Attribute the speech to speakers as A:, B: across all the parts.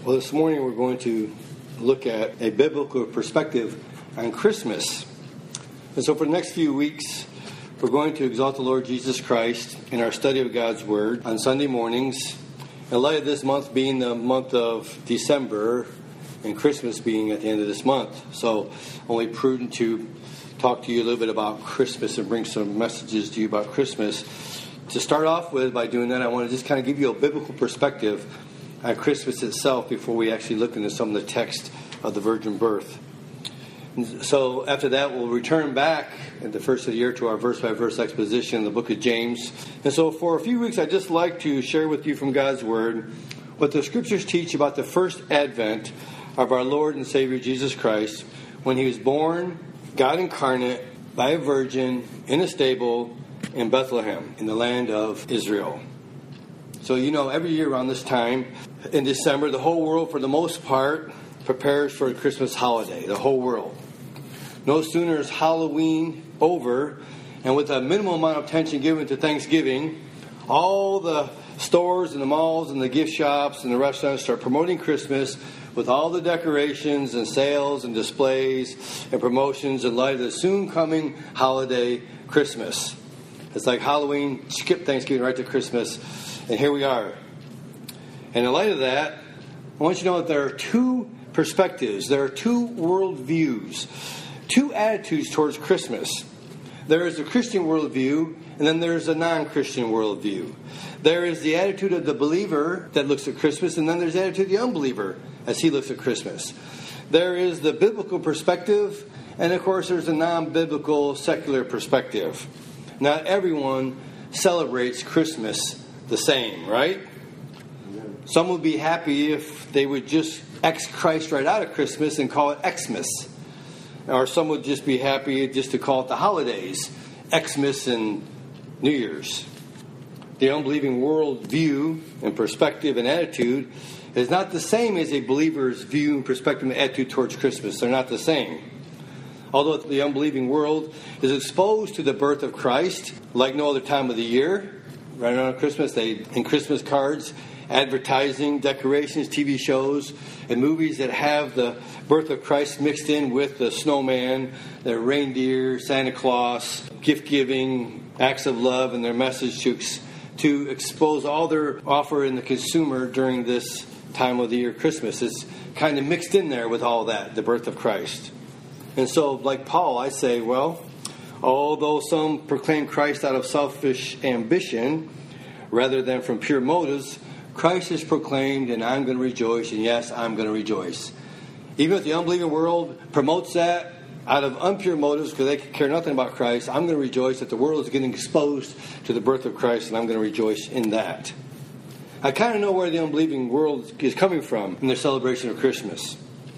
A: Well, this morning we're going to look at a biblical perspective on Christmas. And so for the next few weeks, we're going to exalt the Lord Jesus Christ in our study of God's Word on Sunday mornings. In light of this month being the month of December and Christmas being at the end of this month. So only prudent to talk to you a little bit about Christmas and bring some messages to you about Christmas. To start off with, by doing that, I want to just kind of give you a biblical perspective on Christmas itself before we actually look into some of the text of the virgin birth. And so after that, we'll return back at the first of the year to our verse-by-verse exposition in the book of James. And so for a few weeks, I'd just like to share with you from God's Word what the Scriptures teach about the first advent of our Lord and Savior Jesus Christ, when He was born, God incarnate, by a virgin, in a stable, in Bethlehem, in the land of Israel. So, every year around this time, in December, the whole world, for the most part, prepares for a Christmas holiday. The whole world. No sooner is Halloween over, and with a minimal amount of attention given to Thanksgiving, all the stores and the malls and the gift shops and the restaurants start promoting Christmas with all the decorations and sales and displays and promotions in light of the soon coming holiday, Christmas. It's like Halloween, skip Thanksgiving right to Christmas. And here we are. And in light of that, I want you to know that there are two perspectives. There are two worldviews, two attitudes towards Christmas. There is the Christian worldview, and then there's a non-Christian worldview. There is the attitude of the believer that looks at Christmas, and then there's the attitude of the unbeliever as he looks at Christmas. There is the biblical perspective, and of course there's a non-biblical secular perspective. Not everyone celebrates Christmas the same, right? Some would be happy if they would just X Christ right out of Christmas and call it Xmas. Or some would just be happy just to call it the holidays, Xmas and New Year's. The unbelieving world view and perspective and attitude is not the same as a believer's view and perspective and attitude towards Christmas. They're not the same. Although the unbelieving world is exposed to the birth of Christ like no other time of the year, right around Christmas, in Christmas cards, advertising, decorations, TV shows, and movies that have the birth of Christ mixed in with the snowman, the reindeer, Santa Claus, gift-giving, acts of love, and their message to expose all their offer in the consumer during this time of the year, Christmas. It's kind of mixed in there with all that, the birth of Christ. And so, like Paul, I say, well, although some proclaim Christ out of selfish ambition rather than from pure motives, Christ is proclaimed, and I'm going to rejoice, and yes, I'm going to rejoice. Even if the unbelieving world promotes that out of impure motives because they care nothing about Christ, I'm going to rejoice that the world is getting exposed to the birth of Christ, and I'm going to rejoice in that. I kind of know where the unbelieving world is coming from in their celebration of Christmas,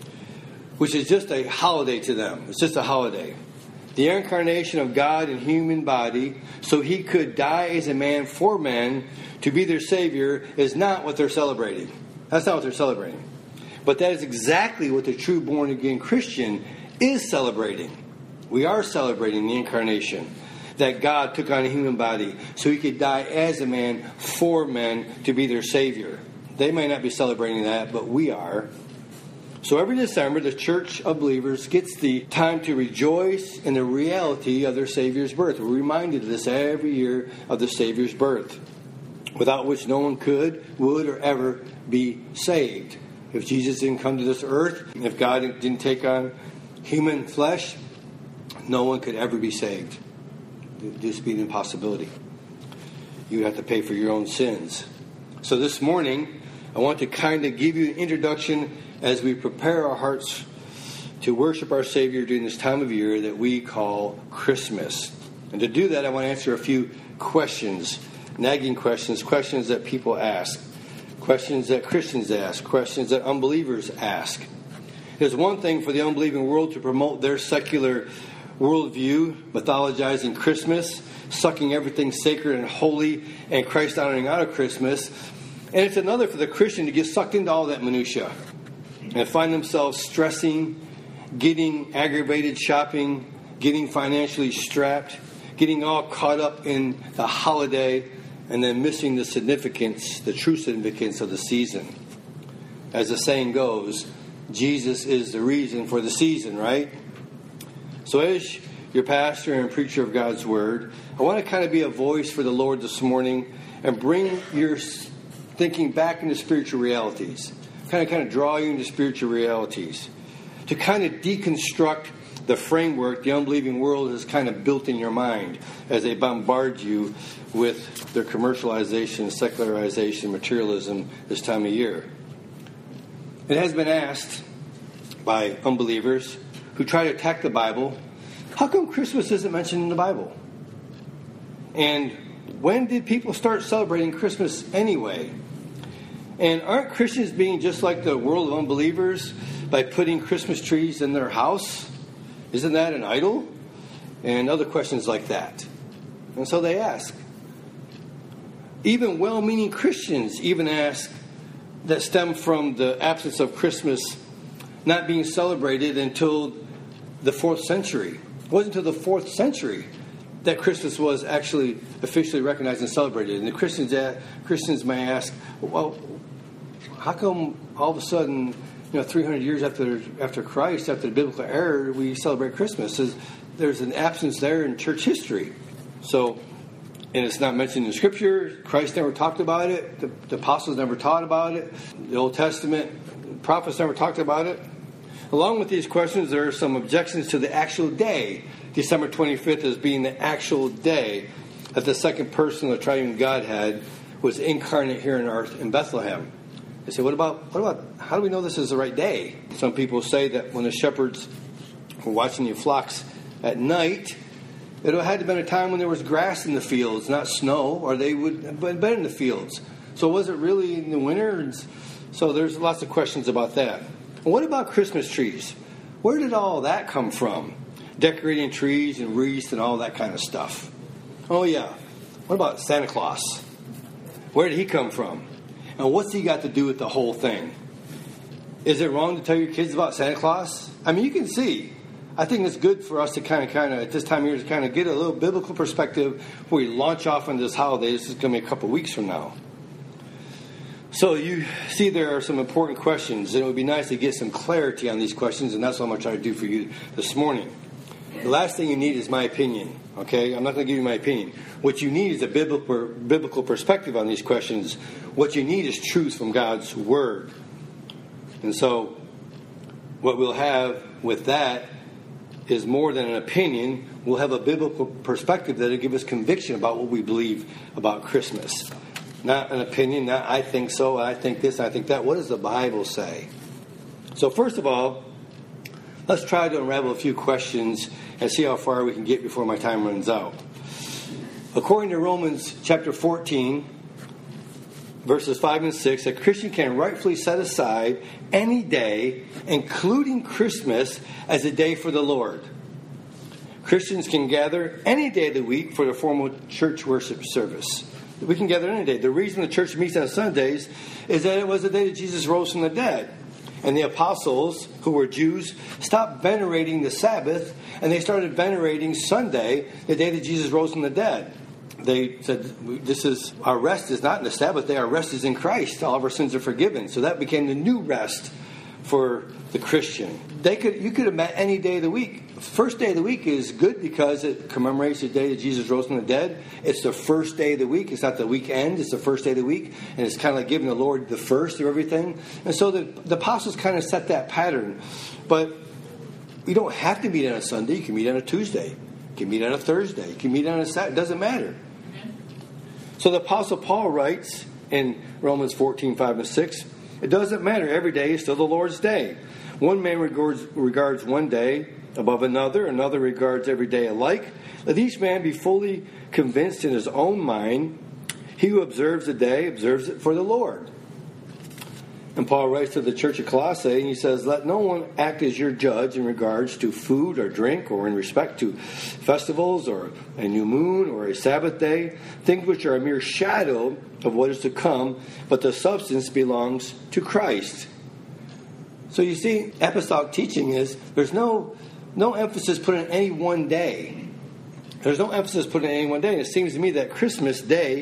A: which is just a holiday to them. It's just a holiday. The incarnation of God in human body, so He could die as a man for men to be their Savior, is not what they're celebrating. That's not what they're celebrating. But that is exactly what the true born-again Christian is celebrating. We are celebrating the incarnation, that God took on a human body so He could die as a man for men to be their Savior. They may not be celebrating that, but we are. So every December, the Church of Believers gets the time to rejoice in the reality of their Savior's birth. We're reminded of this every year of the Savior's birth, without which no one could, would, or ever be saved. If Jesus didn't come to this earth, if God didn't take on human flesh, no one could ever be saved. This would be an impossibility. You would have to pay for your own sins. So this morning, I want to kind of give you an introduction as we prepare our hearts to worship our Savior during this time of year that we call Christmas. And to do that, I want to answer a few questions, nagging questions, questions that people ask, questions that Christians ask, questions that unbelievers ask. There's one thing for the unbelieving world to promote their secular worldview, mythologizing Christmas, sucking everything sacred and holy and Christ-honoring out of Christmas. And it's another for the Christian to get sucked into all that minutia and find themselves stressing, getting aggravated shopping, getting financially strapped, getting all caught up in the holiday, and then missing the significance, the true significance of the season. as the saying goes, Jesus is the reason for the season, right? So as your pastor and preacher of God's Word, I want to kind of be a voice for the Lord this morning and bring your thinking back into spiritual realities. Kind of draw you into spiritual realities. To kind of deconstruct the framework the unbelieving world has kind of built in your mind as they bombard you with their commercialization, secularization, materialism this time of year. It has been asked by unbelievers who try to attack the Bible, how come Christmas isn't mentioned in the Bible? And when did people start celebrating Christmas anyway? And aren't Christians being just like the world of unbelievers by putting Christmas trees in their house? Isn't that an idol? And other questions like that. And so they ask. Even well-meaning Christians even ask that stem from the absence of Christmas not being celebrated until the 4th century. It wasn't until the 4th century that Christmas was actually officially recognized and celebrated. And the Christians may ask, well, how come all of a sudden, 300 years after Christ, after the biblical era, we celebrate Christmas? There's an absence there in church history. So, and it's not mentioned in Scripture. Christ never talked about it. The apostles never taught about it. The Old Testament prophets never talked about it. Along with these questions, there are some objections to the actual day, December 25th, as being the actual day that the second person of the triune Godhead was incarnate here on earth in Bethlehem. They say, what about, how do we know this is the right day? Some people say that when the shepherds were watching the flocks at night, it had to have been a time when there was grass in the fields, not snow, or they would have been in the fields. So was it really in the winter? So there's lots of questions about that. What about Christmas trees? Where did all that come from? Decorating trees and wreaths and all that kind of stuff. Oh yeah. What about Santa Claus? Where did he come from? And what's he got to do with the whole thing? Is it wrong to tell your kids about Santa Claus? I mean, you can see. I think it's good for us to kind of at this time of year to kind of get a little biblical perspective before we launch off into this holiday. This is going to be a couple weeks from now. So you see there are some important questions, and it would be nice to get some clarity on these questions, and that's what I'm going to try to do for you this morning. The last thing you need is my opinion, okay? I'm not going to give you my opinion. What you need is a biblical perspective on these questions. What you need is truth from God's Word. And so what we'll have with that is more than an opinion. We'll have a biblical perspective that will give us conviction about what we believe about Christmas. Not an opinion, not I think so, I think this, I think that. What does the Bible say? So first of all, let's try to unravel a few questions and see how far we can get before my time runs out. According to Romans chapter 14, verses 5 and 6, a Christian can rightfully set aside any day, including Christmas, as a day for the Lord. Christians can gather any day of the week for the formal church worship service. We can gather any day. The reason the church meets on Sundays is that it was the day that Jesus rose from the dead. And the apostles, who were Jews, stopped venerating the Sabbath, and they started venerating Sunday, the day that Jesus rose from the dead. They said, our rest is not in the Sabbath day, our rest is in Christ. All of our sins are forgiven. So that became the new rest for the Christian. You could have met any day of the week. First day of the week is good because it commemorates the day that Jesus rose from the dead. It's the first day of the week. It's not the weekend. It's the first day of the week. And it's kind of like giving the Lord the first of everything. And so the apostles kind of set that pattern. But you don't have to meet on a Sunday. You can meet on a Tuesday. You can meet on a Thursday. You can meet on a Saturday. It doesn't matter. So the Apostle Paul writes in Romans 14, 5 and 6, it doesn't matter. Every day is still the Lord's day. One man regards one day above another. Another regards every day alike. Let each man be fully convinced in his own mind. He who observes the day observes it for the Lord. And Paul writes to the church of Colossae, and he says, let no one act as your judge in regards to food or drink, or in respect to festivals, or a new moon, or a Sabbath day, things which are a mere shadow of what is to come, but the substance belongs to Christ. So you see, apostolic teaching is, there's no emphasis put on any one day. There's no emphasis put on any one day. And it seems to me that Christmas Day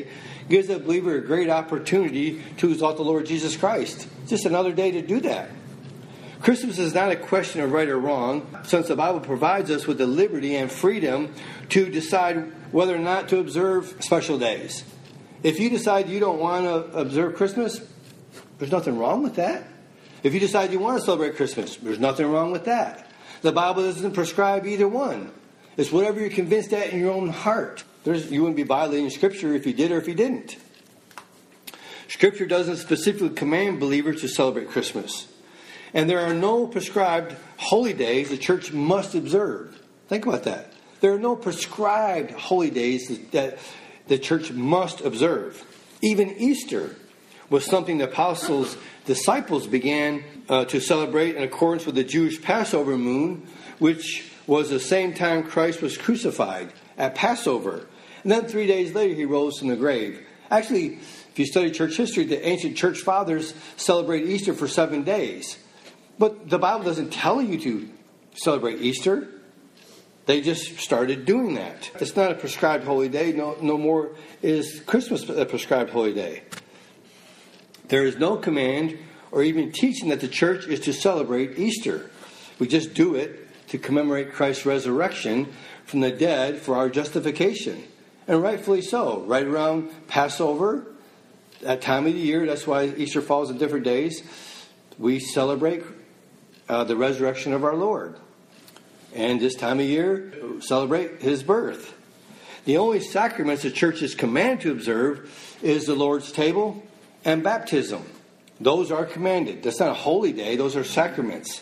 A: gives the believer a great opportunity to exalt the Lord Jesus Christ. It's just another day to do that. Christmas is not a question of right or wrong, since the Bible provides us with the liberty and freedom to decide whether or not to observe special days. If you decide you don't want to observe Christmas, there's nothing wrong with that. If you decide you want to celebrate Christmas, there's nothing wrong with that. The Bible doesn't prescribe either one. It's whatever you're convinced at in your own heart. You wouldn't be violating Scripture if you did or if you didn't. Scripture doesn't specifically command believers to celebrate Christmas. And there are no prescribed holy days the church must observe. Think about that. There are no prescribed holy days that the church must observe. Even Easter was something the apostles' disciples began to celebrate in accordance with the Jewish Passover moon, which was the same time Christ was crucified at Passover. And then 3 days later, he rose from the grave. Actually, if you study church history, the ancient church fathers celebrate Easter for 7 days. But the Bible doesn't tell you to celebrate Easter. They just started doing that. It's not a prescribed holy day. No more is Christmas a prescribed holy day. There is no command or even teaching that the church is to celebrate Easter. We just do it to commemorate Christ's resurrection from the dead for our justification. And rightfully so. Right around Passover, that time of the year, that's why Easter falls on different days, we celebrate the resurrection of our Lord. And this time of year, celebrate his birth. The only sacraments the church is commanded to observe is the Lord's table and baptism. Those are commanded. That's not a holy day. Those are sacraments.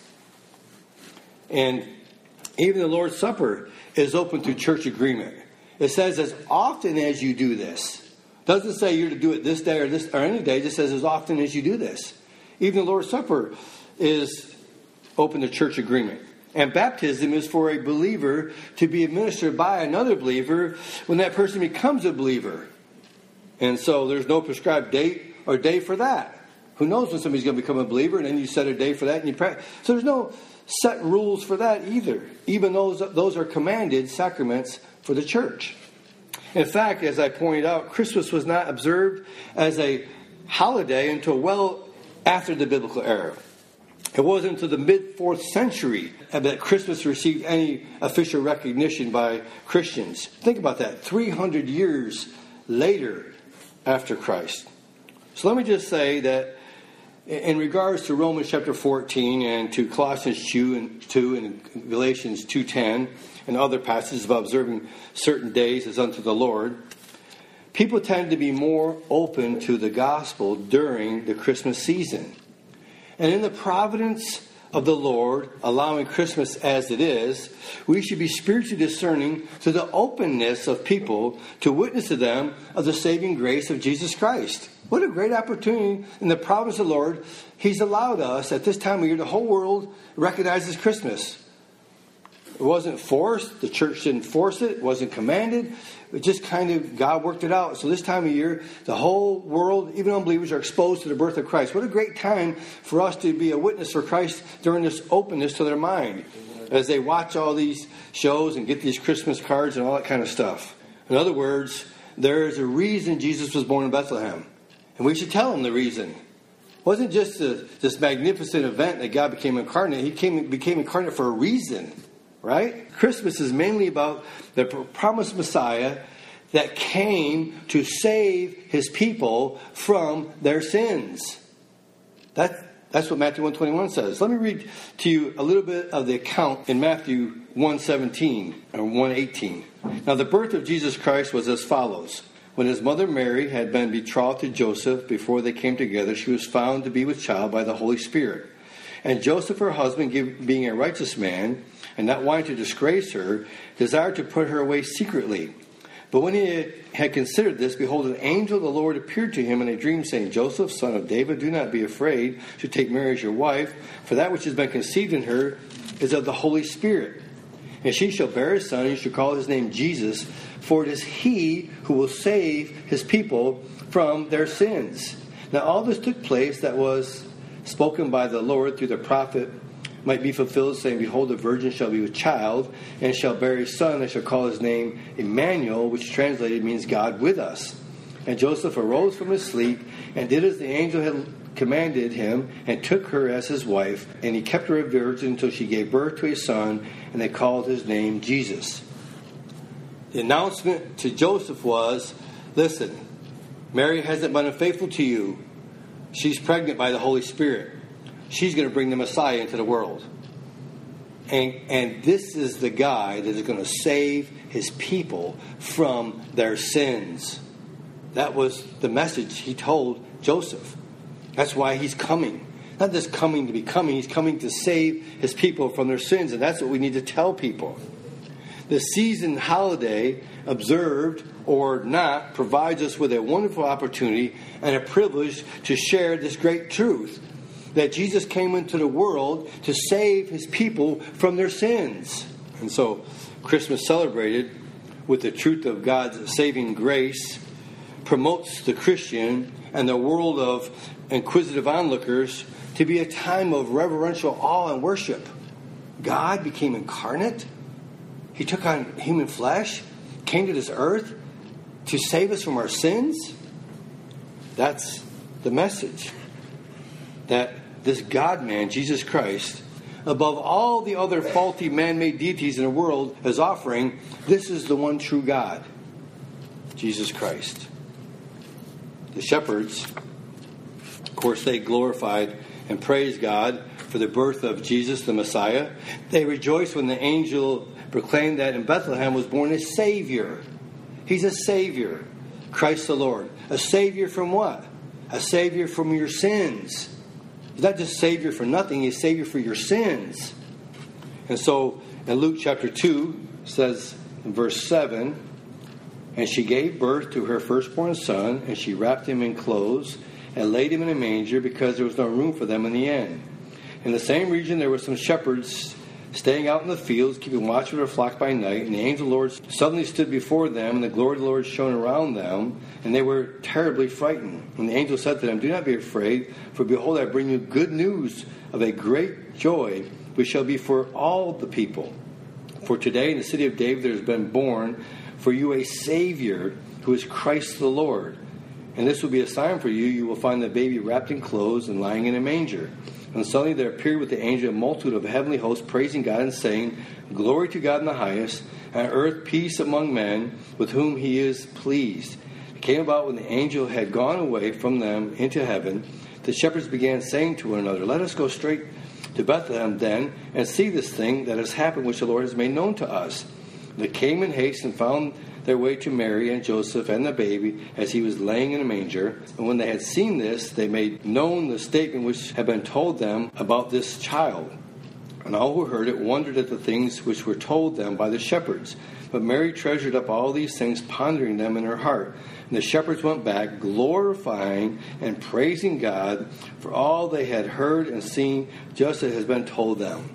A: And even the Lord's Supper is open to church agreement. It says as often as you do this. It doesn't say you're to do it this day or any day. It just says as often as you do this. Even the Lord's Supper is open to church agreement. And baptism is for a believer to be administered by another believer when that person becomes a believer. And so there's no prescribed date or day for that. Who knows when somebody's going to become a believer, and then you set a day for that and you pray. So there's no set rules for that either. Even those are commanded sacraments for the church. In fact, as I pointed out, Christmas was not observed as a holiday until well after the biblical era. It wasn't until the mid-4th century that Christmas received any official recognition by Christians. Think about that. 300 years later after Christ. So let me just say that in regards to Romans chapter 14 and to Colossians 2 and Galatians 2:10 and other passages about observing certain days as unto the Lord, people tend to be more open to the gospel during the Christmas season. And in the providence of the Lord, allowing Christmas as it is, we should be spiritually discerning to the openness of people to witness to them of the saving grace of Jesus Christ. What a great opportunity in the providence of the Lord. He's allowed us at this time of year, the whole world recognizes Christmas. It wasn't forced. The church didn't force it. It wasn't commanded. It just kind of, God worked it out. So this time of year, the whole world, even unbelievers, are exposed to the birth of Christ. What a great time for us to be a witness for Christ during this openness to their mind. As they watch all these shows and get these Christmas cards and all that kind of stuff. In other words, there is a reason Jesus was born in Bethlehem. And we should tell them the reason. It wasn't just this magnificent event that God became incarnate. He became incarnate for a reason. Right? Christmas is mainly about the promised Messiah that came to save his people from their sins. That's what Matthew 1:21 says. Let me read to you a little bit of the account in Matthew 1:17 or 1:18. Now the birth of Jesus Christ was as follows. When his mother Mary had been betrothed to Joseph, before they came together, she was found to be with child by the Holy Spirit. And Joseph, her husband, being a righteous man, and not wanting to disgrace her, desired to put her away secretly. But when he had considered this, behold, an angel of the Lord appeared to him in a dream, saying, Joseph, son of David, do not be afraid to take Mary as your wife, for that which has been conceived in her is of the Holy Spirit. And she shall bear a son, and you shall call his name Jesus, for it is he who will save his people from their sins. Now all this took place that was spoken by the Lord through the prophet might be fulfilled, saying, Behold, the virgin shall be with child, and shall bear a son, and shall call his name Emmanuel, which translated means God with us. And Joseph arose from his sleep and did as the angel had commanded him, and took her as his wife. And he kept her a virgin until she gave birth to a son, and they called his name Jesus. The announcement to Joseph was, listen, Mary hasn't been unfaithful to you. She's pregnant by the Holy Spirit. She's going to bring the Messiah into the world. And this is the guy that is going to save his people from their sins. That was the message he told Joseph. That's why he's coming. Not just coming to be coming. He's coming to save his people from their sins. And that's what we need to tell people. The season holiday, observed or not, provides us with a wonderful opportunity and a privilege to share this great truth. That Jesus came into the world to save his people from their sins. And so Christmas celebrated with the truth of God's saving grace promotes the Christian and the world of inquisitive onlookers to be a time of reverential awe and worship. God became incarnate. He took on human flesh, came to this earth to save us from our sins. That's the message. That this God-man, Jesus Christ, above all the other faulty man-made deities in the world, is offering, this is the one true God, Jesus Christ. The shepherds, of course, they glorified and praised God for the birth of Jesus, the Messiah. They rejoiced when the angel proclaimed that in Bethlehem was born a Savior. He's a Savior, Christ the Lord. A Savior from what? A Savior from your sins. He's not just Savior for nothing, he's Savior for your sins. And so in Luke chapter 2, it says in verse 7, and she gave birth to her firstborn son, and she wrapped him in clothes and laid him in a manger because there was no room for them in the inn. In the same region there were some shepherds staying out in the fields, keeping watch of their flock by night. And the angel of the Lord suddenly stood before them, and the glory of the Lord shone around them, and they were terribly frightened. And the angel said to them, do not be afraid, for behold, I bring you good news of a great joy, which shall be for all the people. For today in the city of David there has been born for you a Savior, who is Christ the Lord. And this will be a sign for you. You will find the baby wrapped in clothes and lying in a manger. And suddenly there appeared with the angel a multitude of heavenly hosts, praising God and saying, glory to God in the highest, and on earth peace among men, with whom he is pleased. It came about when the angel had gone away from them into heaven, the shepherds began saying to one another, let us go straight to Bethlehem then, and see this thing that has happened, which the Lord has made known to us. They came in haste and found their way to Mary and Joseph and the baby as he was laying in a manger. And when they had seen this, they made known the statement which had been told them about this child. And all who heard it wondered at the things which were told them by the shepherds. But Mary treasured up all these things, pondering them in her heart. And the shepherds went back, glorifying and praising God for all they had heard and seen, just as has been told them.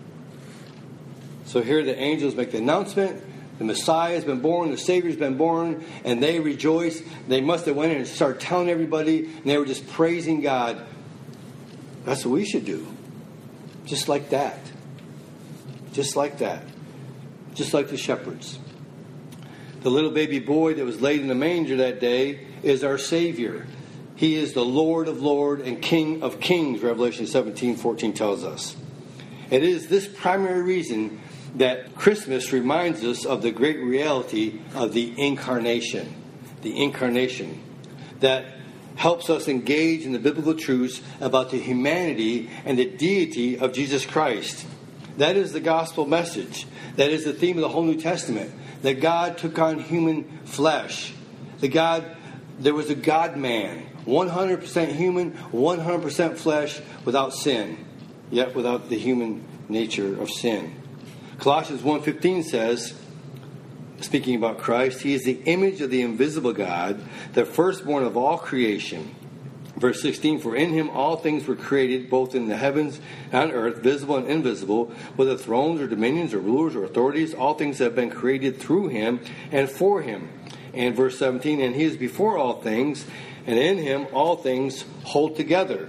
A: So here the angels make the announcement. The Messiah has been born, the Savior has been born, and they rejoice. They must have went in and started telling everybody, and they were just praising God. That's what we should do. Just like that. Just like that. Just like the shepherds. The little baby boy that was laid in the manger that day is our Savior. He is the Lord of lords and King of kings, Revelation 17:14 tells us. It is this primary reason that Christmas reminds us of the great reality of the incarnation. The incarnation that helps us engage in the biblical truths about the humanity and the deity of Jesus Christ. That is the gospel message. That is the theme of the whole New Testament. That God took on human flesh. There was a God-man. 100% human, 100% flesh, without sin. Yet without the human nature of sin. Colossians 1:15 says, speaking about Christ, he is the image of the invisible God, the firstborn of all creation. Verse 16, for in him all things were created, both in the heavens and on earth, visible and invisible, whether thrones or dominions or rulers or authorities, all things have been created through him and for him. And verse 17, and he is before all things, and in him all things hold together.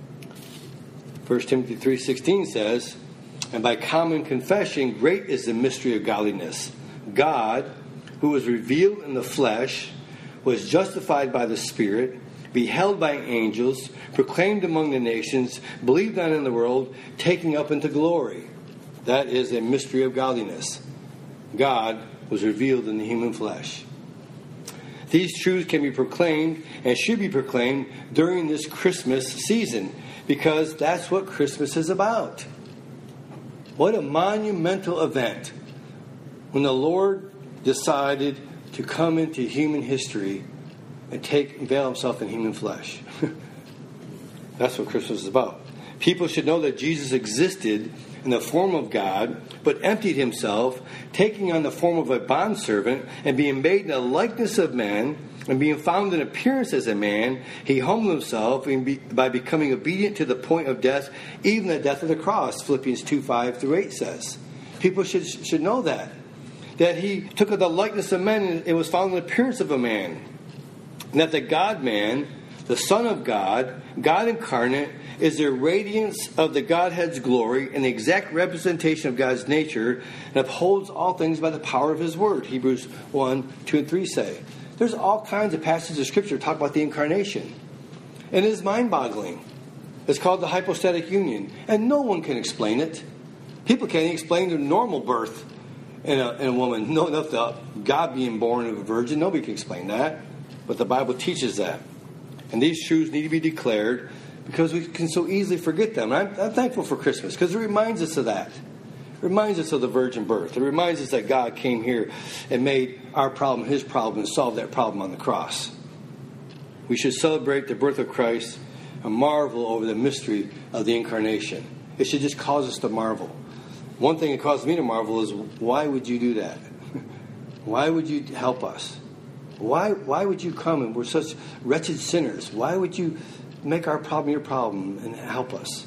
A: 1 Timothy 3:16 says, and by common confession, great is the mystery of godliness. God, who was revealed in the flesh, was justified by the Spirit, beheld by angels, proclaimed among the nations, believed on in the world, taken up into glory. That is a mystery of godliness. God was revealed in the human flesh. These truths can be proclaimed and should be proclaimed during this Christmas season, because that's what Christmas is about. What a monumental event when the Lord decided to come into human history and veil himself in human flesh. That's what Christmas is about. People should know that Jesus existed in the form of God, but emptied himself, taking on the form of a bondservant, and being made in the likeness of man, and being found in appearance as a man, he humbled himself by becoming obedient to the point of death, even the death of the cross, Philippians 2:5-8 says. People should know that he took on the likeness of man and was found in the appearance of a man. And that the God-man, the Son of God, God incarnate, is the radiance of the Godhead's glory and the exact representation of God's nature, and upholds all things by the power of his word. Hebrews 1:2-3 say. There's all kinds of passages of Scripture that talk about the incarnation. And it is mind-boggling. It's called the hypostatic union. And no one can explain it. People can't even explain the normal birth in a woman. No, enough to God being born of a virgin. Nobody can explain that. But the Bible teaches that. And these truths need to be declared because we can so easily forget them. And I'm thankful for Christmas because it reminds us of that. It reminds us of the virgin birth. It reminds us that God came here and made our problem his problem and solved that problem on the cross. We should celebrate the birth of Christ and marvel over the mystery of the incarnation. It should just cause us to marvel. One thing that causes me to marvel is, why would you do that? Why would you help us? Why would you come, and we're such wretched sinners? Why would you make our problem your problem and help us?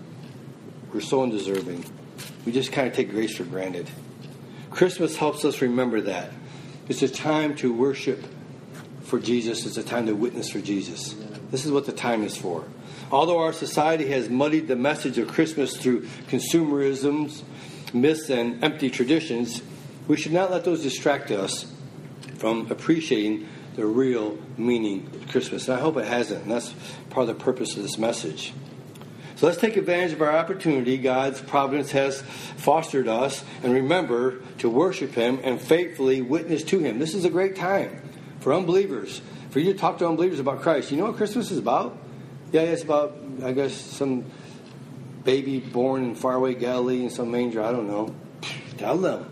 A: We're so undeserving. We just kind of take grace for granted. Christmas helps us remember that. It's a time to worship for Jesus. It's a time to witness for Jesus. This is what the time is for. Although our society has muddied the message of Christmas through consumerisms, myths, and empty traditions, we should not let those distract us from appreciating the real meaning of Christmas. And I hope it hasn't. And that's part of the purpose of this message. So let's take advantage of our opportunity. God's providence has fostered us, and remember to worship him and faithfully witness to him. This is a great time for unbelievers, for you to talk to unbelievers about Christ. You know what Christmas is about? Yeah, it's about, I guess, some baby born in faraway Galilee in some manger. I don't know. Tell them.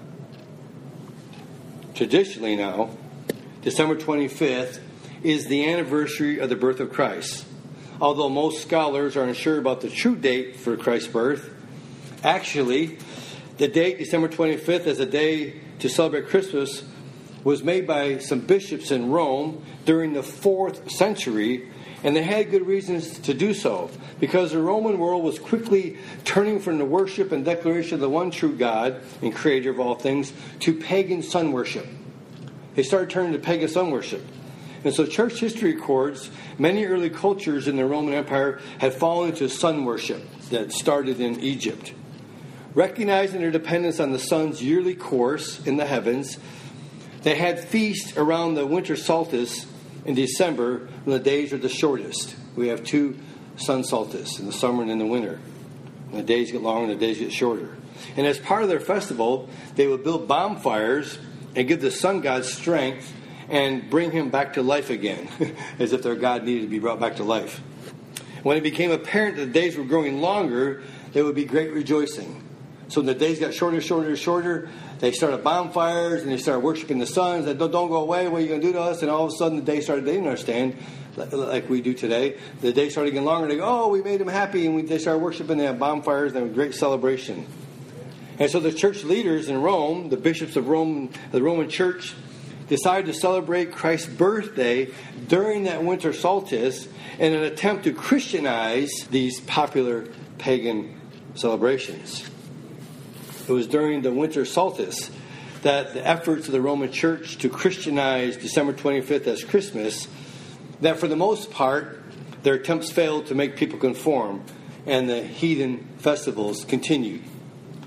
A: Traditionally now, December 25th is the anniversary of the birth of Christ. Although most scholars are unsure about the true date for Christ's birth, actually, the date, December 25th, as a day to celebrate Christmas, was made by some bishops in Rome during the 4th century, and they had good reasons to do so, because the Roman world was quickly turning from the worship and declaration of the one true God and creator of all things to pagan sun worship. They started turning to pagan sun worship. And so church history records many early cultures in the Roman Empire had fallen into sun worship that started in Egypt. Recognizing their dependence on the sun's yearly course in the heavens, they had feasts around the winter solstice in December when the days are the shortest. We have 2 sun solstices, in the summer and in the winter. And the days get longer and the days get shorter. And as part of their festival, they would build bonfires and give the sun god strength and bring him back to life again, as if their God needed to be brought back to life. When it became apparent that the days were growing longer, there would be great rejoicing. So when the days got shorter, they started bonfires and they started worshiping the sun. They said, don't go away, what are you going to do to us? And all of a sudden the day started, they didn't understand, like we do today. The day started getting longer, and they go, oh, we made them happy, and they started worshiping, they had bonfires, and there was great celebration. And so the church leaders in Rome, the bishops of Rome, the Roman church, decided to celebrate Christ's birthday during that winter solstice in an attempt to Christianize these popular pagan celebrations. It was during the winter solstice that the efforts of the Roman Church to Christianize December 25th as Christmas, that for the most part, their attempts failed to make people conform, and the heathen festivals continued.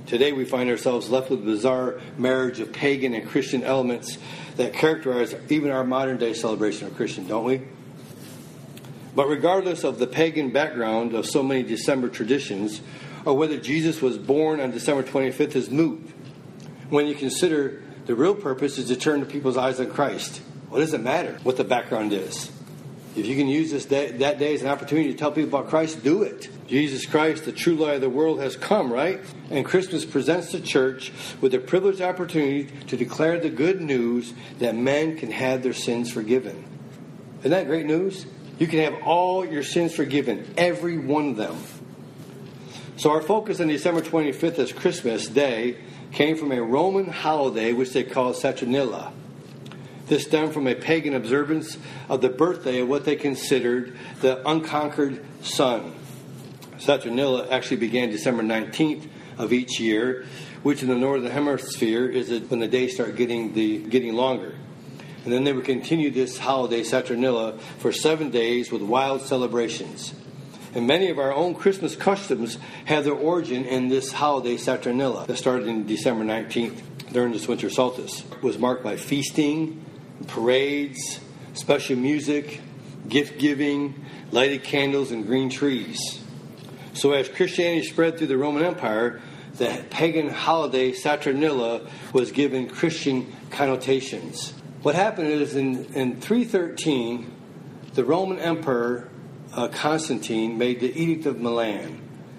A: Today we find ourselves left with a bizarre marriage of pagan and Christian elements that characterize even our modern day celebration of Christian, don't we? But regardless of the pagan background of so many December traditions, or whether Jesus was born on December 25th is moot, when you consider the real purpose is to turn people's eyes on Christ. What does it matter what the background is? If you can use that day as an opportunity to tell people about Christ, do it. Jesus Christ, the true light of the world, has come, right? And Christmas presents the church with a privileged opportunity to declare the good news that men can have their sins forgiven. Isn't that great news? You can have all your sins forgiven, every one of them. So our focus on December 25th as Christmas Day came from a Roman holiday which they called Saturnalia. This stemmed from a pagan observance of the birthday of what they considered the unconquered sun. Saturnalia actually began December 19th of each year, which in the northern hemisphere is when the days start getting longer. And then they would continue this holiday, Saturnalia, for 7 days with wild celebrations. And many of our own Christmas customs have their origin in this holiday, Saturnalia, that started in December 19th during this winter solstice. It was marked by feasting, parades, special music, gift-giving, lighted candles, and green trees. So as Christianity spread through the Roman Empire, the pagan holiday Saturnalia was given Christian connotations. What happened is in 313, the Roman Emperor Constantine made the Edict of Milan.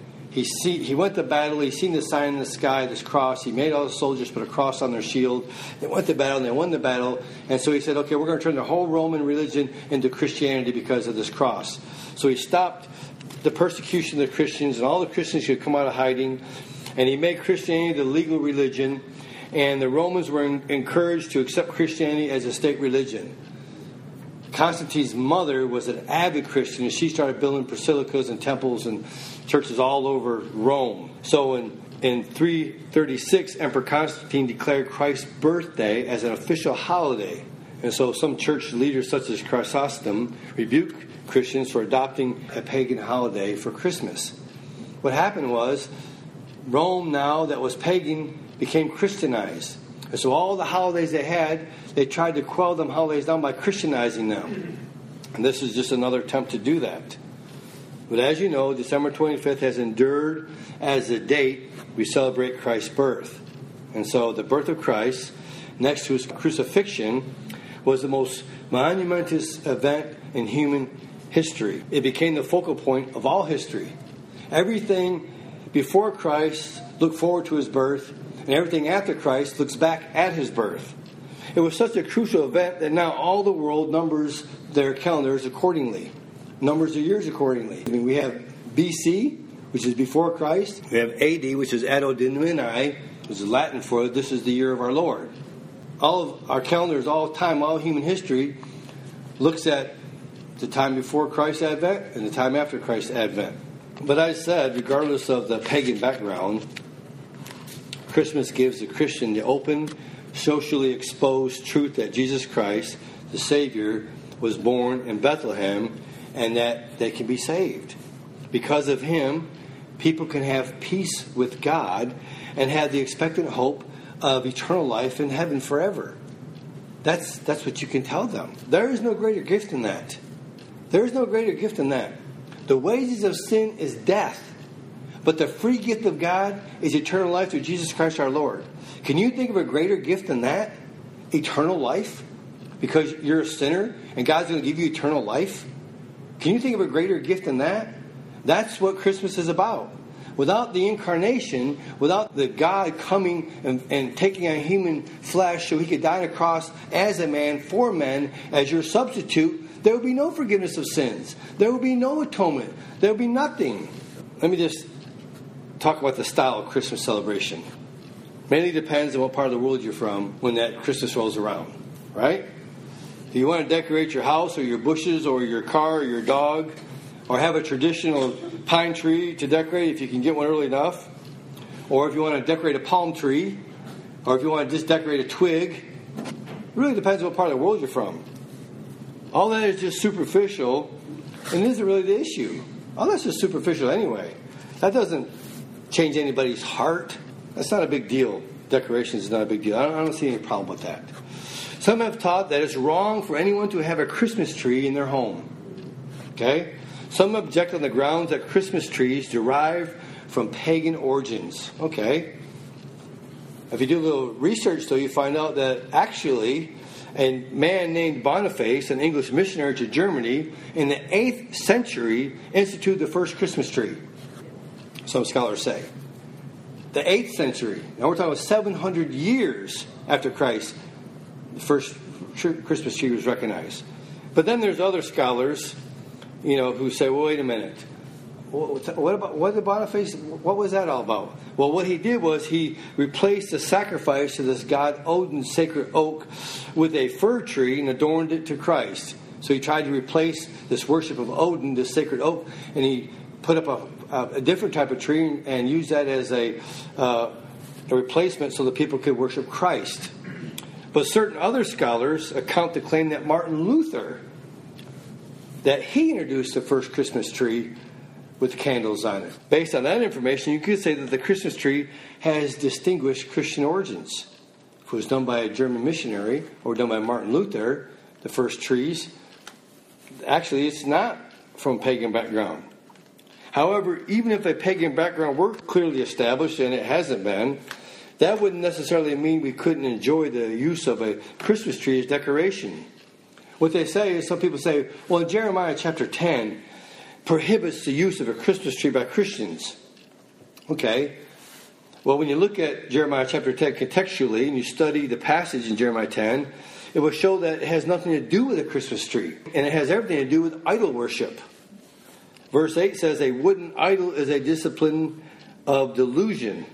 A: He went to battle. He seen the sign in the sky, this cross. He made all the soldiers put a cross on their shield. They went to battle, and they won the battle. And so he said, okay, we're going to turn the whole Roman religion into Christianity because of this cross. So he stopped the persecution of the Christians, and all the Christians could come out of hiding. And he made Christianity the legal religion. And the Romans were encouraged to accept Christianity as a state religion. Constantine's mother was an avid Christian, and she started building basilicas and temples and churches all over Rome. So in 336, Emperor Constantine declared Christ's birthday as an official holiday. And so some church leaders, such as Chrysostom, rebuked Christians for adopting a pagan holiday for Christmas. What happened was, Rome now that was pagan became Christianized. And so all the holidays they tried to quell them holidays down by Christianizing them. And this is just another attempt to do that. But as you know, December 25th has endured as the date we celebrate Christ's birth. And so the birth of Christ, next to his crucifixion, was the most monumentous event in human history. It became the focal point of all history. Everything before Christ looked forward to his birth, and everything after Christ looks back at his birth. It was such a crucial event that now all the world numbers their calendars accordingly, numbers their years accordingly. I mean, we have BC, which is before Christ. We have AD, which is Anno Domini, which is Latin for this is the year of our Lord. All of our calendars, all time, all human history looks at the time before Christ's advent and the time after Christ's advent. But I said, regardless of the pagan background, Christmas gives the Christian the open, socially exposed truth that Jesus Christ, the Savior, was born in Bethlehem and that they can be saved. Because of him, people can have peace with God and have the expectant hope of eternal life in heaven forever. That's what you can tell them. There is no greater gift than that. There is no greater gift than that. The wages of sin is death. But the free gift of God is eternal life through Jesus Christ our Lord. Can you think of a greater gift than that? Eternal life? Because you're a sinner and God's going to give you eternal life? Can you think of a greater gift than that? That's what Christmas is about. Without the incarnation, without the God coming and taking on human flesh so he could die on a cross as a man for men, as your substitute, there would be no forgiveness of sins. There would be no atonement. There would be nothing. Let me just talk about the style of Christmas celebration. Mainly depends on what part of the world you're from when that Christmas rolls around, right? Do you want to decorate your house or your bushes or your car or your dog, or have a traditional pine tree to decorate if you can get one early enough, or if you want to decorate a palm tree, or if you want to just decorate a twig? It really depends on what part of the world you're from. All that is just superficial, and it isn't really the issue. All that's just superficial anyway. That doesn't change anybody's heart. That's not a big deal. Decorations is not a big deal. I don't see any problem with that. Some have taught that it's wrong for anyone to have a Christmas tree in their home. Okay? Some object on the grounds that Christmas trees derive from pagan origins. Okay? If you do a little research, though, you find out that actually a man named Boniface, an English missionary to Germany, in the 8th century instituted the first Christmas tree. Some scholars say. The 8th century. Now we're talking about 700 years after Christ, the first Christmas tree was recognized. But then there's other scholars, who say, well, wait a minute. What did Boniface, what was that all about? Well, what he did was he replaced the sacrifice to this god Odin's sacred oak with a fir tree and adorned it to Christ. So he tried to replace this worship of Odin, this sacred oak, and he put up a different type of tree and used that as a replacement so that people could worship Christ. But certain other scholars account the claim that Martin Luther, that he introduced the first Christmas tree with candles on it. Based on that information, you could say that the Christmas tree has distinguished Christian origins. If it was done by a German missionary or done by Martin Luther, the first trees, actually it's not from pagan background. However, even if a pagan background were clearly established, and it hasn't been, that wouldn't necessarily mean we couldn't enjoy the use of a Christmas tree as decoration. What they say is, some people say, well, in Jeremiah chapter 10 prohibits the use of a Christmas tree by Christians. Okay. Well, when you look at Jeremiah chapter 10 contextually and you study the passage in Jeremiah 10, it will show that it has nothing to do with a Christmas tree. And it has everything to do with idol worship. Verse 8 says, a wooden idol is a discipline of delusion.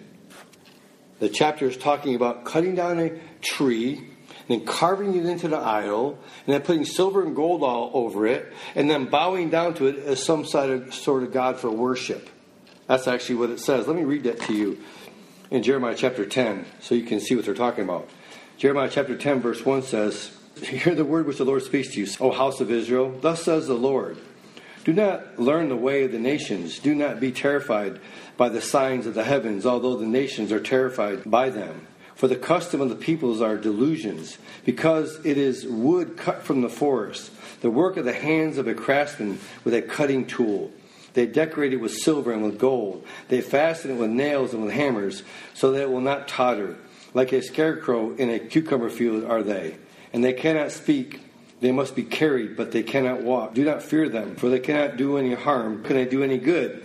A: The chapter is talking about cutting down a tree, then carving it into the idol, and then putting silver and gold all over it, and then bowing down to it as some sort of God for worship. That's actually what it says. Let me read that to you in Jeremiah chapter 10, so you can see what they're talking about. Jeremiah chapter 10, verse 1 says, hear the word which the Lord speaks to you, O house of Israel. Thus says the Lord, do not learn the way of the nations. Do not be terrified by the signs of the heavens, although the nations are terrified by them. For the custom of the peoples are delusions, because it is wood cut from the forest, the work of the hands of a craftsman with a cutting tool. They decorate it with silver and with gold. They fasten it with nails and with hammers, so that it will not totter. Like a scarecrow in a cucumber field are they. And they cannot speak. They must be carried, but they cannot walk. Do not fear them, for they cannot do any harm. Can they do any good?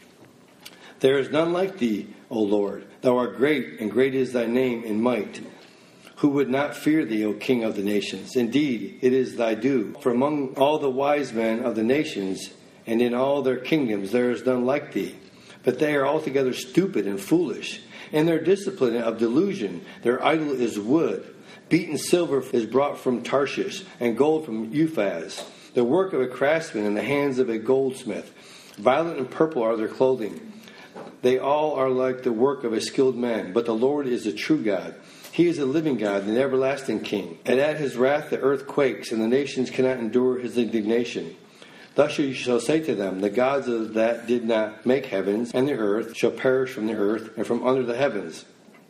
A: There is none like thee, O Lord. Thou art great, and great is thy name in might. Who would not fear thee, O King of the nations? Indeed, it is thy due. For among all the wise men of the nations, and in all their kingdoms, there is none like thee. But they are altogether stupid and foolish, and their discipline of delusion, their idol is wood. Beaten silver is brought from Tarshish, and gold from Uphaz. The work of a craftsman in the hands of a goldsmith. Violet and purple are their clothing. They all are like the work of a skilled man, but the Lord is the true God. He is a living God, an everlasting King. And at his wrath the earth quakes, and the nations cannot endure his indignation. Thus you shall say to them, the gods that did not make heavens and the earth shall perish from the earth and from under the heavens.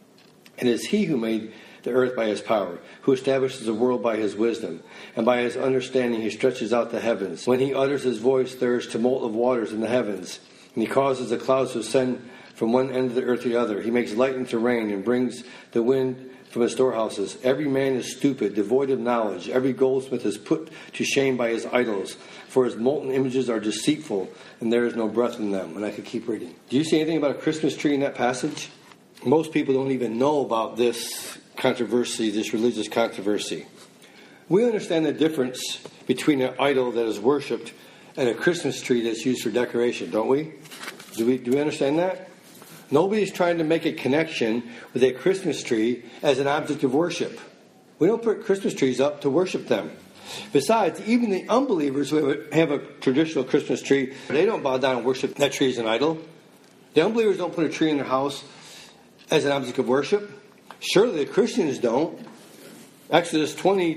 A: And it is he who made the earth by his power, who establishes the world by his wisdom, and by his understanding he stretches out the heavens. When he utters his voice, there is tumult of waters in the heavens. And he causes the clouds to ascend from one end of the earth to the other. He makes lightning to rain and brings the wind from his storehouses. Every man is stupid, devoid of knowledge. Every goldsmith is put to shame by his idols. For his molten images are deceitful, and there is no breath in them. And I could keep reading. Do you see anything about a Christmas tree in that passage? Most people don't even know about this controversy, this religious controversy. We understand the difference between an idol that is worshipped and a Christmas tree that's used for decoration, don't we? Do we understand that? Nobody's trying to make a connection with a Christmas tree as an object of worship. We don't put Christmas trees up to worship them. Besides, even the unbelievers who have a traditional Christmas tree, they don't bow down and worship that tree as an idol. The unbelievers don't put a tree in their house as an object of worship. Surely the Christians don't. Exodus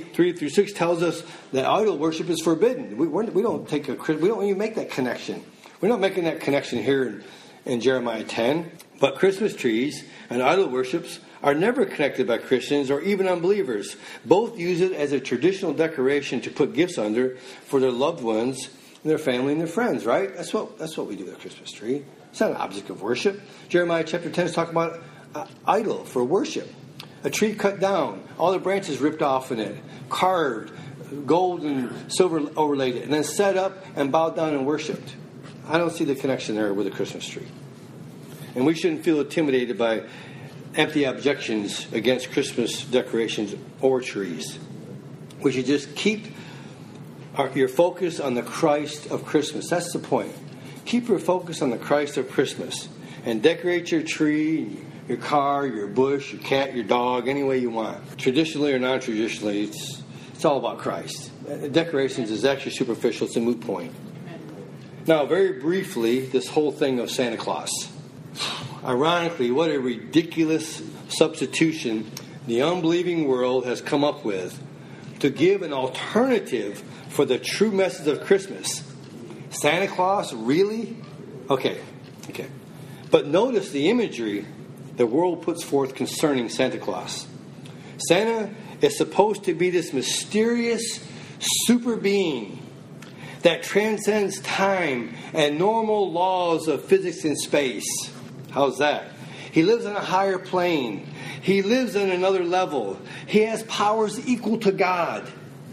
A: 23-6 tells us that idol worship is forbidden. We don't even make that connection. We're not making that connection here in Jeremiah 10. But Christmas trees and idol worships are never connected by Christians or even unbelievers. Both use it as a traditional decoration to put gifts under for their loved ones, and their family, and their friends, right? That's what we do with a Christmas tree. It's not an object of worship. Jeremiah chapter 10 is talking about idol for worship. A tree cut down, all the branches ripped off in it, carved, gold and silver overlaid it, and then set up and bowed down and worshipped. I don't see the connection there with a Christmas tree. And we shouldn't feel intimidated by empty objections against Christmas decorations or trees. We should just keep your focus on the Christ of Christmas. That's the point. Keep your focus on the Christ of Christmas. And decorate your tree, your car, your bush, your cat, your dog, any way you want. Traditionally or non-traditionally, it's all about Christ. Decorations is actually superficial. It's a moot point. Now, very briefly, this whole thing of Santa Claus. Ironically, what a ridiculous substitution the unbelieving world has come up with to give an alternative for the true message of Christmas. Santa Claus, really? Okay. But notice the imagery the world puts forth concerning Santa Claus. Santa is supposed to be this mysterious super being that transcends time and normal laws of physics and space. How's that? He lives on a higher plane. He lives on another level. He has powers equal to God.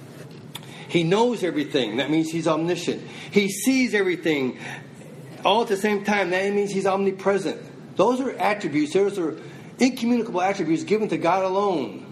A: He knows everything. That means he's omniscient. He sees everything all at the same time. That means he's omnipresent. Those are attributes. Those are incommunicable attributes given to God alone.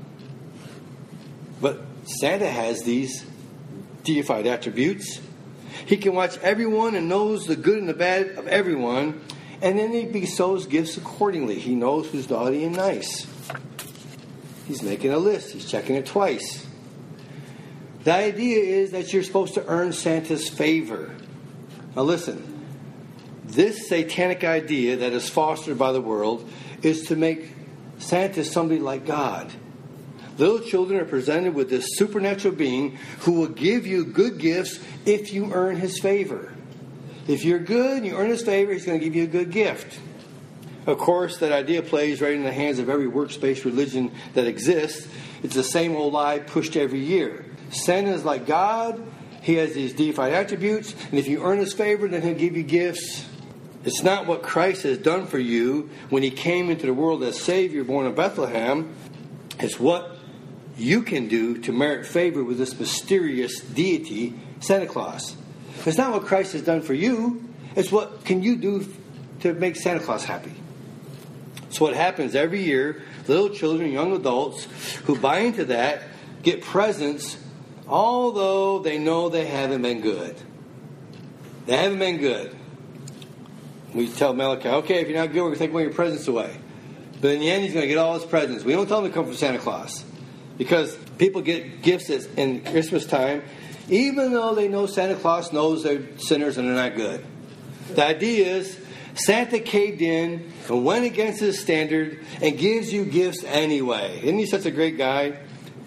A: But Santa has these deified attributes. He can watch everyone and knows the good and the bad of everyone. And then he bestows gifts accordingly. He knows who's naughty and nice. He's making a list. He's checking it twice. The idea is that you're supposed to earn Santa's favor. Now listen. This satanic idea that is fostered by the world is to make Santa somebody like God. Little children are presented with this supernatural being who will give you good gifts if you earn his favor. If you're good and you earn his favor, he's going to give you a good gift. Of course, that idea plays right in the hands of every works-based religion that exists. It's the same old lie pushed every year. Santa is like God. He has these deified attributes. And if you earn his favor, then he'll give you gifts. It's not what Christ has done for you when he came into the world as Savior born in Bethlehem. It's what you can do to merit favor with this mysterious deity, Santa Claus. It's not what Christ has done for you. It's what can you do to make Santa Claus happy. So what happens every year, little children, young adults who buy into that get presents, although they know they haven't been good. They haven't been good. We tell Malachi, okay, if you're not good, we're going to take one of your presents away. But in the end, he's going to get all his presents. We don't tell him to come from Santa Claus. Because people get gifts in Christmas time, even though they know Santa Claus knows they're sinners and they're not good. The idea is Santa caved in and went against his standard and gives you gifts anyway. Isn't he such a great guy?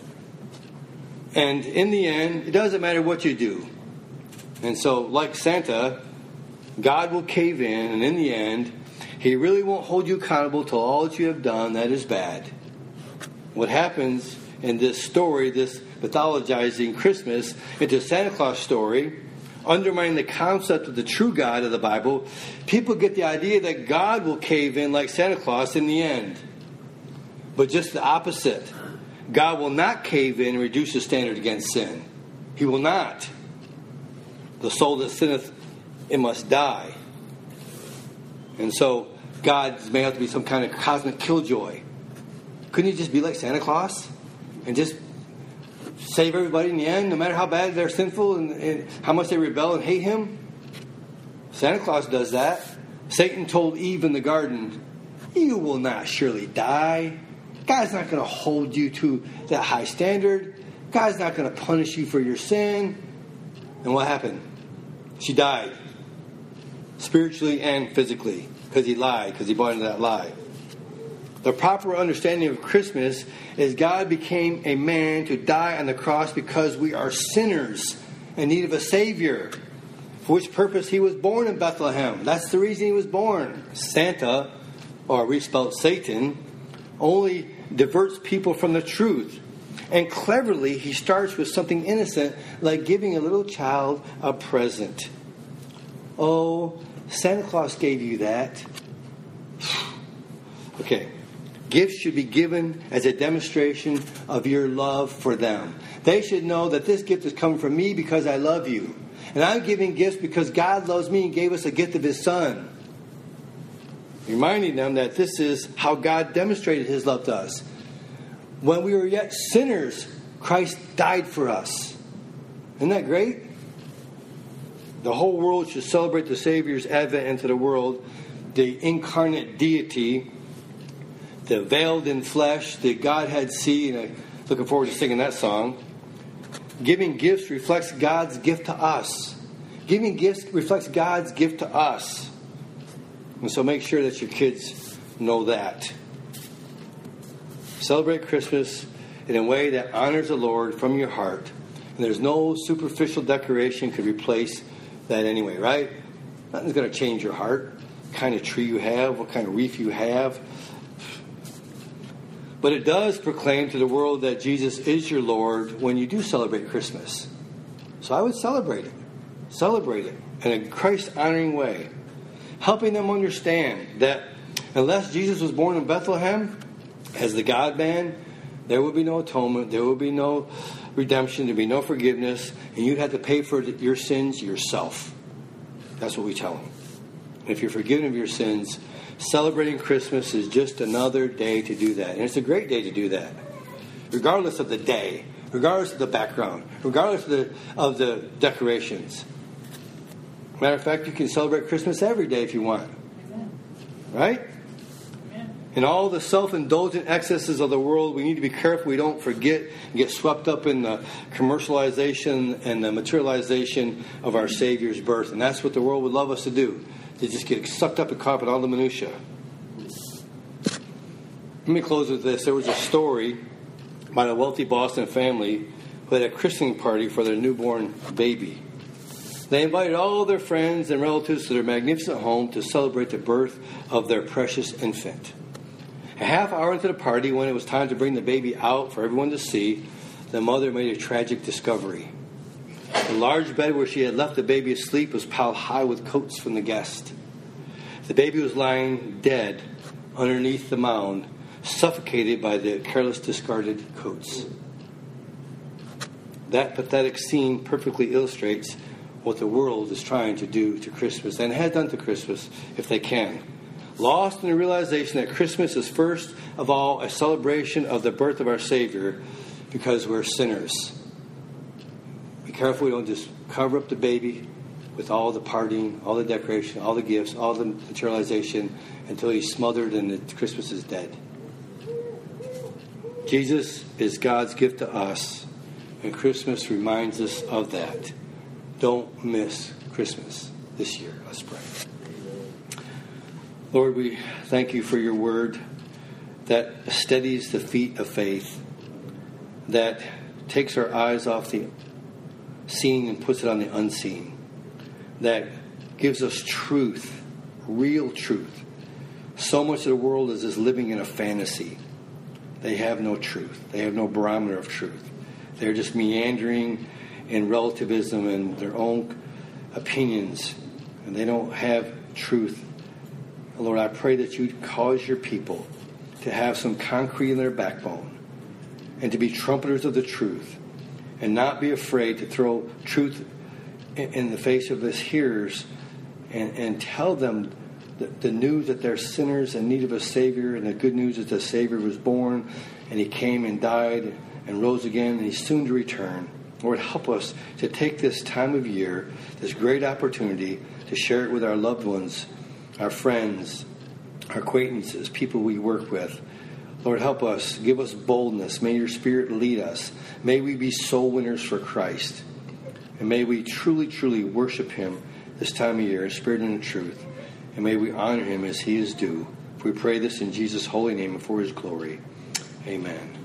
A: And in the end, it doesn't matter what you do. And so, like Santa, God will cave in, and in the end, he really won't hold you accountable to all that you have done that is bad. What happens in this story, this mythologizing Christmas into Santa Claus story, undermining the concept of the true God of the Bible, people get the idea that God will cave in like Santa Claus in the end. But just the opposite. God will not cave in and reduce his standard against sin. He will not. The soul that sinneth, it must die. And so God may have to be some kind of cosmic killjoy. Couldn't he just be like Santa Claus and just save everybody in the end, no matter how bad they're sinful and how much they rebel and hate him? Santa Claus does that. Satan told Eve in the garden, you will not surely die. God's not going to hold you to that high standard. God's not going to punish you for your sin. And what happened? She died. Spiritually and physically. Because he lied. Because he bought into that lie. The proper understanding of Christmas is God became a man to die on the cross because we are sinners in need of a Savior. For which purpose he was born in Bethlehem. That's the reason he was born. Santa or respelled Satan, only diverts people from the truth. And cleverly, he starts with something innocent, like giving a little child a present. Oh, Santa Claus gave you that. Okay. Gifts should be given as a demonstration of your love for them. They should know that this gift is coming from me because I love you. And I'm giving gifts because God loves me and gave us a gift of His Son. Reminding them that this is how God demonstrated His love to us. When we were yet sinners, Christ died for us. Isn't that great? The whole world should celebrate the Savior's advent into the world, the incarnate deity, the veiled in flesh, the Godhead see, and I'm looking forward to singing that song. Giving gifts reflects God's gift to us. Giving gifts reflects God's gift to us. And so make sure that your kids know that. Celebrate Christmas in a way that honors the Lord from your heart. And there's no superficial decoration could replace that anyway, right? Nothing's going to change your heart. What kind of tree you have, what kind of wreath you have. But it does proclaim to the world that Jesus is your Lord when you do celebrate Christmas. So I would celebrate it. Celebrate it in a Christ-honoring way. Helping them understand that unless Jesus was born in Bethlehem as the God-man, there would be no atonement, there would be no redemption, there would be no forgiveness, and you'd have to pay for your sins yourself. That's what we tell them. If you're forgiven of your sins, celebrating Christmas is just another day to do that. And it's a great day to do that. Regardless of the day, regardless of the background, regardless of the decorations. Matter of fact, you can celebrate Christmas every day if you want. Right? In all the self-indulgent excesses of the world, we need to be careful we don't forget and get swept up in the commercialization and the materialization of our Savior's birth. And that's what the world would love us to do. To just get sucked up and caught up in all the minutiae. Let me close with this. There was a story about a wealthy Boston family who had a christening party for their newborn baby. They invited all their friends and relatives to their magnificent home to celebrate the birth of their precious infant. A half hour into the party, when it was time to bring the baby out for everyone to see, the mother made a tragic discovery. The large bed where she had left the baby asleep was piled high with coats from the guest. The baby was lying dead underneath the mound, suffocated by the careless discarded coats. That pathetic scene perfectly illustrates what the world is trying to do to Christmas, and has done to Christmas if they can. Lost in the realization that Christmas is first of all a celebration of the birth of our Savior because we're sinners. Be careful we don't just cover up the baby with all the partying, all the decoration, all the gifts, all the materialization until he's smothered and the Christmas is dead. Jesus is God's gift to us, and Christmas reminds us of that. Don't miss Christmas this year. Let's pray. Lord, we thank you for your word that steadies the feet of faith, that takes our eyes off the seen and puts it on the unseen, that gives us truth, real truth. So much of the world is just living in a fantasy. They have no truth. They have no barometer of truth. They're just meandering in relativism and their own opinions, and they don't have truth. Lord, I pray that you'd cause your people to have some concrete in their backbone and to be trumpeters of the truth and not be afraid to throw truth in the face of his hearers and tell them the news that they're sinners in need of a Savior, and the good news is the Savior was born and he came and died and rose again and he's soon to return. Lord, help us to take this time of year, this great opportunity, to share it with our loved ones, our friends, our acquaintances, people we work with. Lord, help us. Give us boldness. May your Spirit lead us. May we be soul winners for Christ. And may we truly, truly worship him this time of year in spirit and in truth. And may we honor him as he is due. We pray this in Jesus' holy name and for his glory. Amen.